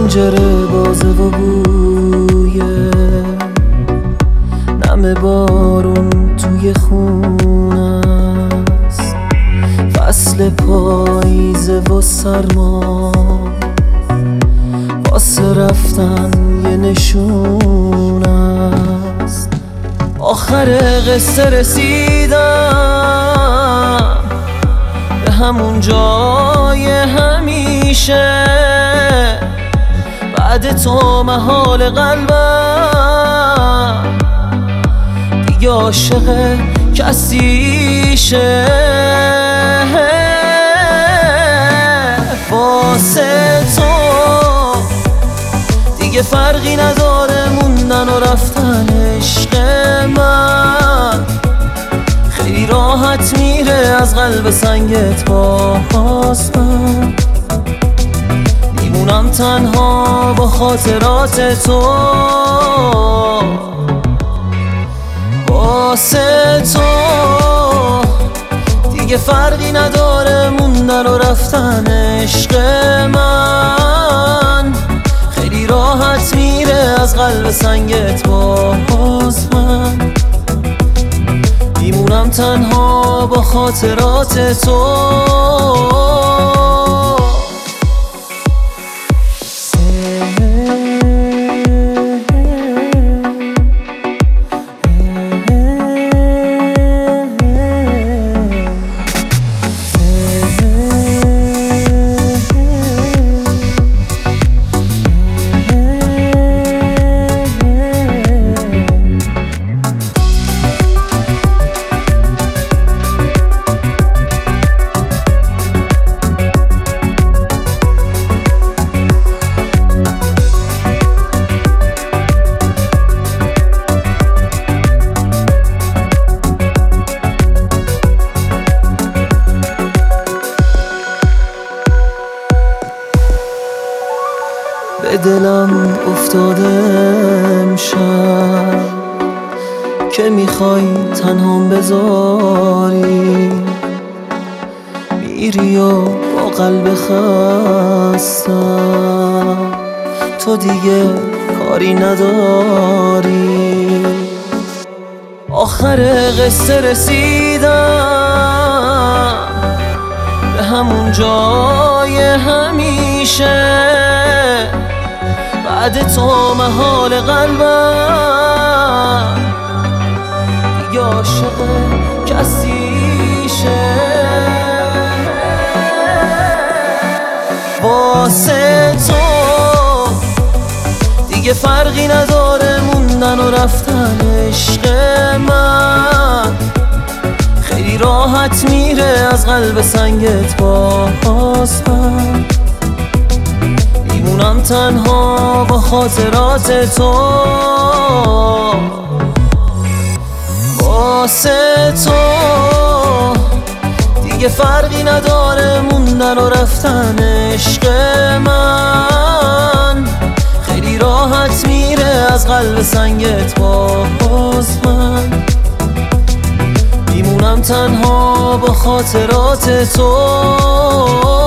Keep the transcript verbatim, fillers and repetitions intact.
پنجره بازه و بوی نم بارون توی خونه است، فصل پاییزه و سرما واسه رفتن یه نشون است. آخر قصه رسیدم به همون جای همیشه، بعد تو محال قلبم دیگه عاشق کسیشه. واسه تو دیگه فرقی نداره موندن و رفتن عشق من، خیلی راحت میره از قلب سنگت باز من میمونم تنها با خاطرات تو. واسه تو دیگه فرقی نداره موندن و رفتن عشق من، خیلی راحت میره از قلب سنگت باز من میمونم تنها با خاطرات تو. به دلم افتاده امشب که میخوای تنهام بذاری، میری و با قلب خستم تو دیگه کاری نداری. آخر قصه رسیدم به همون جای همیشه، بعد تو محال قلبم دیگه عاشق کسیشه. واسه تو دیگه فرقی نداره موندن و رفتن عشق من، خیلی راحت میره از قلب سنگت باز من میمونم تنها با خاطرات تو. واسه تو دیگه فرقی نداره موندن و رفتن عشق من، خیلی راحت میره از قلب سنگت باز من میمونم تنها با خاطرات تو.